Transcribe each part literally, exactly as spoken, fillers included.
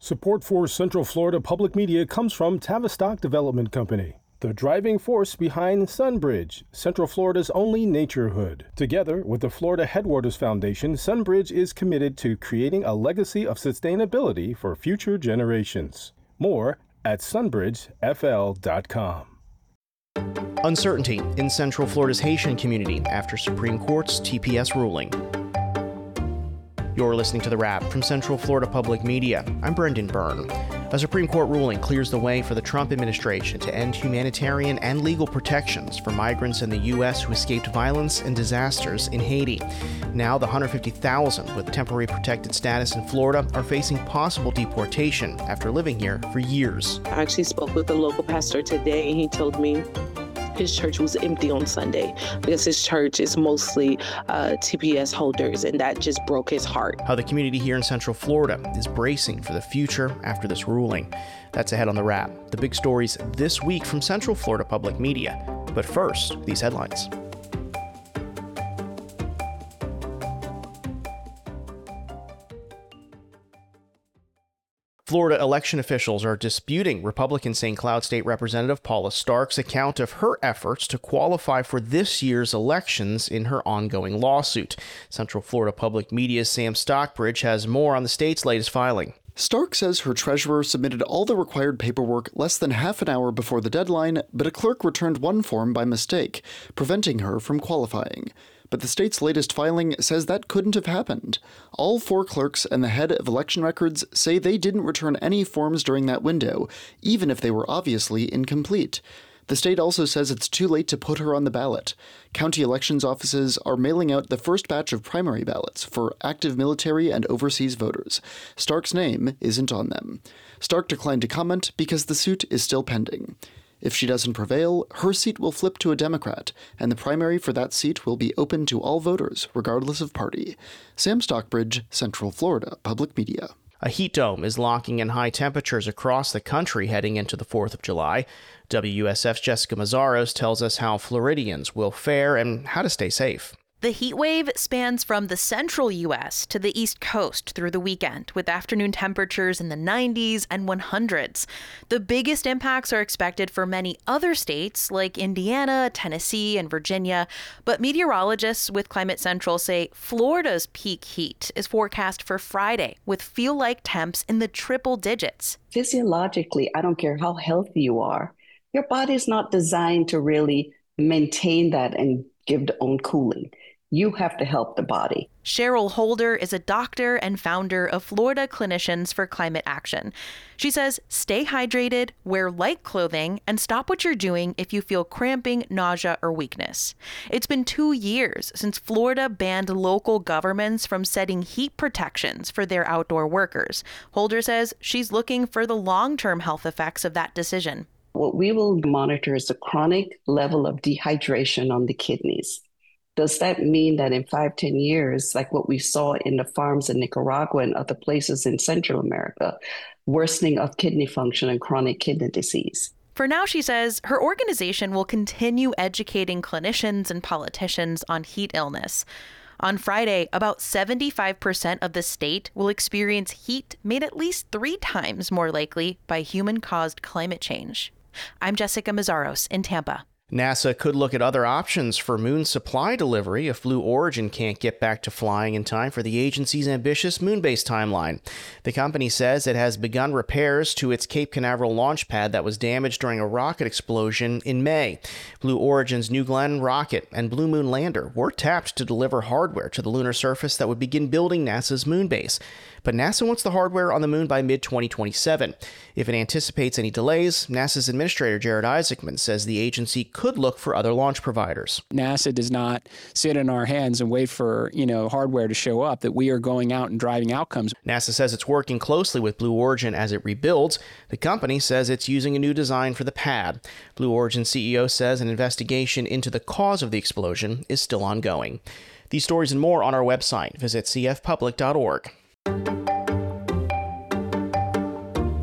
Support for Central Florida Public Media comes from Tavistock Development Company, the driving force behind Sunbridge, Central Florida's only naturehood. Together with the Florida Headwaters Foundation, Sunbridge is committed to creating a legacy of sustainability for future generations. More at sunbridge f l dot com. Uncertainty in Central Florida's Haitian community after Supreme Court's T P S ruling. You're listening to The Wrap from Central Florida Public Media. I'm Brendan Byrne. A Supreme Court ruling clears the way for the Trump administration to end humanitarian and legal protections for migrants in the U S who escaped violence and disasters in Haiti. Now, the one hundred fifty thousand with temporary protected status in Florida are facing possible deportation after living here for years. I actually spoke with a local pastor today, and he told me his church was empty on Sunday because his church is mostly uh, T P S holders, and that just broke his heart. How the community here in Central Florida is bracing for the future after this ruling. That's ahead on The Wrap. The big stories this week from Central Florida Public Media. But first, these headlines. Florida election officials are disputing Republican Saint Cloud State Representative Paula Stark's account of her efforts to qualify for this year's elections in her ongoing lawsuit. Central Florida Public Media's Sam Stockbridge has more on the state's latest filing. Stark says her treasurer submitted all the required paperwork less than half an hour before the deadline, but a clerk returned one form by mistake, preventing her from qualifying. But the state's latest filing says that couldn't have happened. All four clerks and the head of election records say they didn't return any forms during that window, even if they were obviously incomplete. The state also says it's too late to put her on the ballot. County elections offices are mailing out the first batch of primary ballots for active military and overseas voters. Stark's name isn't on them. Stark declined to comment because the suit is still pending. If she doesn't prevail, her seat will flip to a Democrat, and the primary for that seat will be open to all voters, regardless of party. Sam Stockbridge, Central Florida Public Media. A heat dome is locking in high temperatures across the country heading into the fourth of July. W U S F's Jessica Mazzaros tells us how Floridians will fare and how to stay safe. The heat wave spans from the central U S to the East Coast through the weekend, with afternoon temperatures in the nineties and hundreds. The biggest impacts are expected for many other states like Indiana, Tennessee, and Virginia, but meteorologists with Climate Central say Florida's peak heat is forecast for Friday, with feel-like temps in the triple digits. Physiologically, I don't care how healthy you are, your body's not designed to really maintain that and give the own cooling. You have to help the body. Cheryl Holder is a doctor and founder of Florida Clinicians for Climate Action. She says, stay hydrated, wear light clothing, and stop what you're doing if you feel cramping, nausea, or weakness. It's been two years since Florida banned local governments from setting heat protections for their outdoor workers. Holder says she's looking for the long-term health effects of that decision. What we will monitor is the chronic level of dehydration on the kidneys. Does that mean that in five, ten years, like what we saw in the farms in Nicaragua and other places in Central America, worsening of kidney function and chronic kidney disease? For now, she says, her organization will continue educating clinicians and politicians on heat illness. On Friday, about seventy-five percent of the state will experience heat made at least three times more likely by human-caused climate change. I'm Jessica Mazzaros in Tampa. NASA could look at other options for moon supply delivery if Blue Origin can't get back to flying in time for the agency's ambitious moon-based timeline. The company says it has begun repairs to its Cape Canaveral launch pad that was damaged during a rocket explosion in May. Blue Origin's New Glenn rocket and Blue Moon lander were tapped to deliver hardware to the lunar surface that would begin building NASA's moon base. But NASA wants the hardware on the moon by mid twenty twenty-seven. If it anticipates any delays, NASA's administrator Jared Isaacman says the agency could look for other launch providers. NASA does not sit in our hands and wait for, you know, hardware to show up, that we are going out and driving outcomes. NASA says it's working closely with Blue Origin as it rebuilds. The company says it's using a new design for the pad. Blue Origin C E O says an investigation into the cause of the explosion is still ongoing. These stories and more on our website. Visit c f public dot org.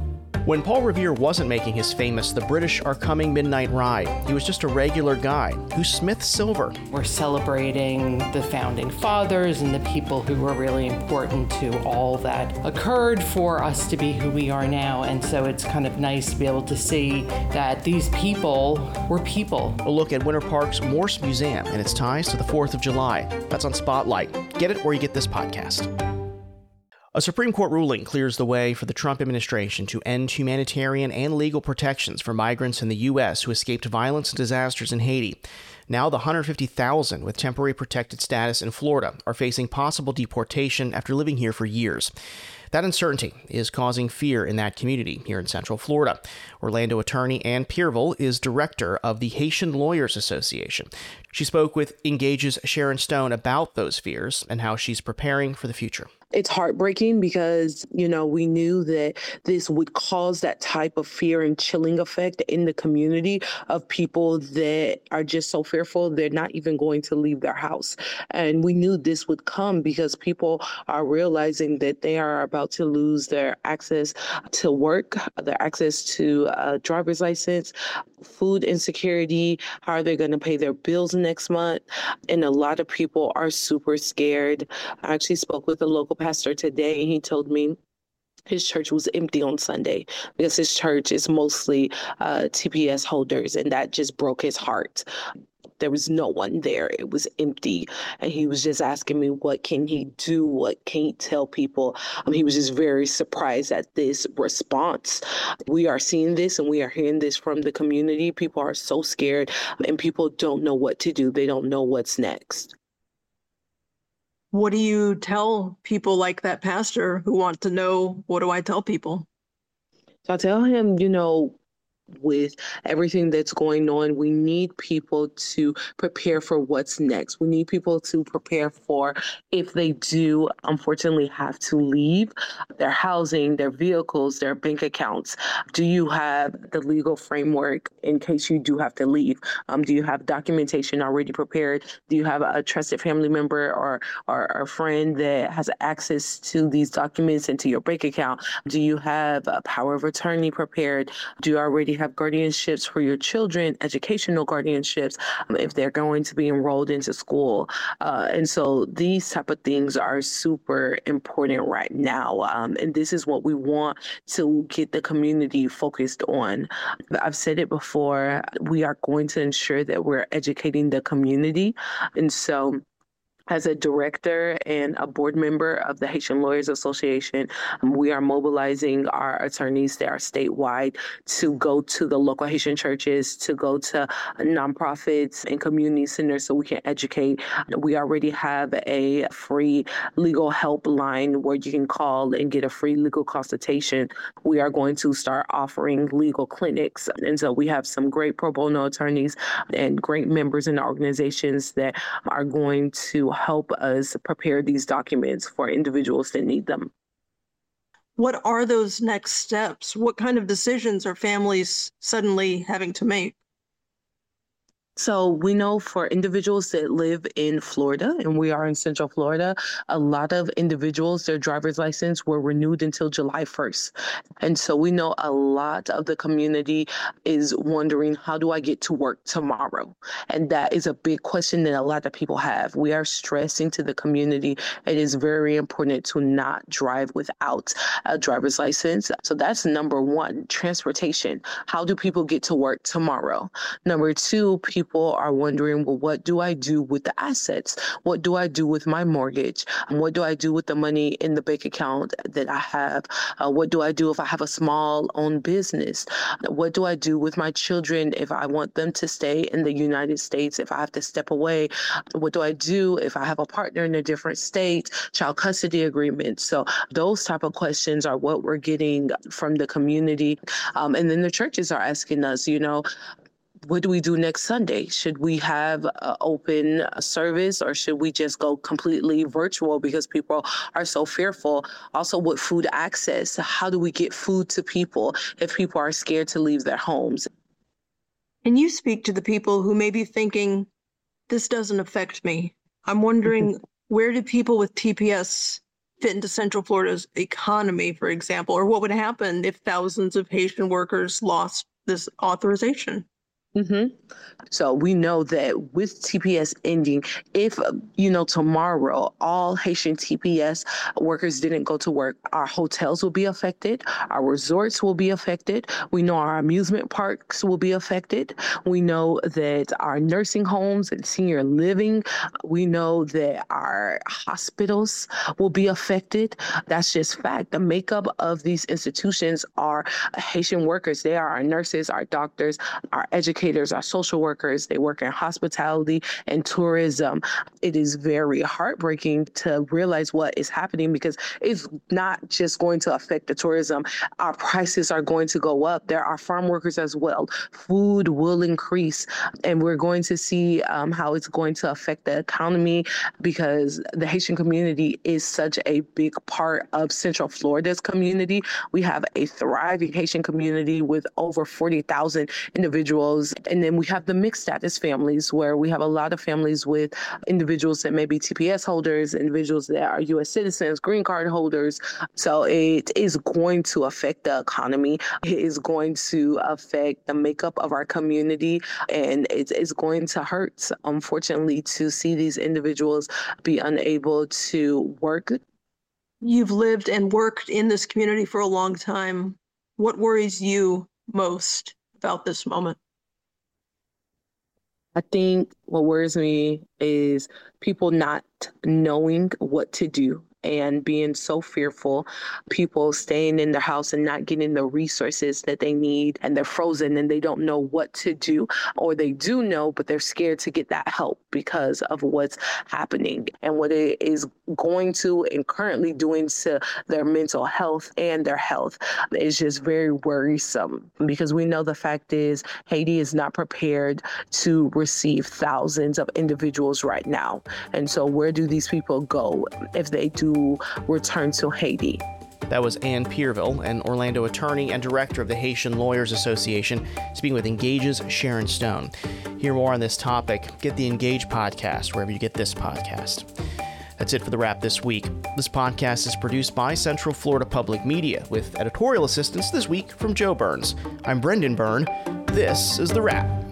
When Paul Revere wasn't making his famous The British Are Coming midnight ride, he was just a regular guy who smith silver. We're celebrating the founding fathers and the people who were really important to all that occurred for us to be who we are now. And so it's kind of nice to be able to see that these people were people. A look at Winter Park's Morse Museum and its ties to the fourth of July. That's on Spotlight. Get it where you get this podcast. A Supreme Court ruling clears the way for the Trump administration to end humanitarian and legal protections for migrants in the U S who escaped violence and disasters in Haiti. Now, the one hundred fifty thousand with temporary protected status in Florida are facing possible deportation after living here for years. That uncertainty is causing fear in that community here in Central Florida. Orlando attorney Ann Peerville is director of the Haitian Lawyers Association. She spoke with Engage's Sharon Stone about those fears and how she's preparing for the future. It's heartbreaking because, you know, we knew that this would cause that type of fear and chilling effect in the community of people that are just so fearful they're not even going to leave their house. And we knew this would come because people are realizing that they are about to lose their access to work, their access to a driver's license, food insecurity, how are they going to pay their bills next month? And a lot of people are super scared. I actually spoke with a local pastor today, and he told me his church was empty on Sunday because his church is mostly uh, T P S holders, and that just broke his heart. There was no one there. It was empty. And he was just asking me, what can he do? What can he tell people? Um, he was just very surprised at this response. We are seeing this and we are hearing this from the community. People are so scared and people don't know what to do. They don't know what's next. What do you tell people like that pastor who want to know, what do I tell people? So I tell him, you know, with everything that's going on, we need people to prepare for what's next. We need people to prepare for if they do, unfortunately, have to leave their housing, their vehicles, their bank accounts. Do you have the legal framework in case you do have to leave? Um, do you have documentation already prepared? Do you have a trusted family member or, or a friend that has access to these documents and to your bank account? Do you have a power of attorney prepared? Do you already have guardianships for your children, educational guardianships, um, if they're going to be enrolled into school? Uh, and so these type of things are super important right now. Um, and this is what we want to get the community focused on. I've said it before, we are going to ensure that we're educating the community. And so as a director and a board member of the Haitian Lawyers Association, um, we are mobilizing our attorneys that are statewide to go to the local Haitian churches, to go to nonprofits and community centers so we can educate. We already have a free legal helpline where you can call and get a free legal consultation. We are going to start offering legal clinics. And so we have some great pro bono attorneys and great members in the organizations that are going to help us prepare these documents for individuals that need them. What are those next steps? What kind of decisions are families suddenly having to make? So we know for individuals that live in Florida, and we are in Central Florida, a lot of individuals, their driver's license were renewed until July first. And so we know a lot of the community is wondering, how do I get to work tomorrow? And that is a big question that a lot of people have. We are stressing to the community, it is very important to not drive without a driver's license. So that's number one, transportation. How do people get to work tomorrow? Number two, people People are wondering, well, what do I do with the assets? What do I do with my mortgage? What do I do with the money in the bank account that I have? Uh, what do I do if I have a small owned business? What do I do with my children if I want them to stay in the United States, if I have to step away? What do I do if I have a partner in a different state, child custody agreement? So those type of questions are what we're getting from the community. Um, and then the churches are asking us, you know, what do we do next Sunday? Should we have an open service or should we just go completely virtual because people are so fearful? Also, with food access, how do we get food to people if people are scared to leave their homes? Can you speak to the people who may be thinking, this doesn't affect me? I'm wondering, mm-hmm. where do people with T P S fit into Central Florida's economy, for example, or what would happen if thousands of Haitian workers lost this authorization? Mm-hmm. So we know that with T P S ending, if, you know, tomorrow all Haitian T P S workers didn't go to work, our hotels will be affected, our resorts will be affected. We know our amusement parks will be affected. We know that our nursing homes and senior living, we know that our hospitals will be affected. That's just fact. The makeup of these institutions are Haitian workers. They are our nurses, our doctors, our educators, our social workers. They work in hospitality and tourism. It is very heartbreaking to realize what is happening because it's not just going to affect the tourism. Our prices are going to go up. There are farm workers as well. Food will increase, and we're going to see um, how it's going to affect the economy because the Haitian community is such a big part of Central Florida's community. We have a thriving Haitian community with over forty thousand individuals. And then we have the mixed status families where we have a lot of families with individuals that may be T P S holders, individuals that are U S citizens, green card holders. So it is going to affect the economy. It is going to affect the makeup of our community. And it is going to hurt, unfortunately, to see these individuals be unable to work. You've lived and worked in this community for a long time. What worries you most about this moment? I think what worries me is people not knowing what to do and being so fearful, people staying in their house and not getting the resources that they need, and they're frozen and they don't know what to do, or they do know, but they're scared to get that help because of what's happening and what it is going to and currently doing to their mental health and their health. Is just very worrisome because we know the fact is Haiti is not prepared to receive thousands of individuals right now. And so where do these people go if they do return to Haiti? That was Ann Peerville, an Orlando attorney and director of the Haitian Lawyers Association, speaking with Engage's Sharon Stone. Hear more on this topic. Get the Engage podcast wherever you get this podcast. That's it for The Wrap this week. This podcast is produced by Central Florida Public Media with editorial assistance this week from Joe Burns. I'm Brendan Byrne. This is The Wrap.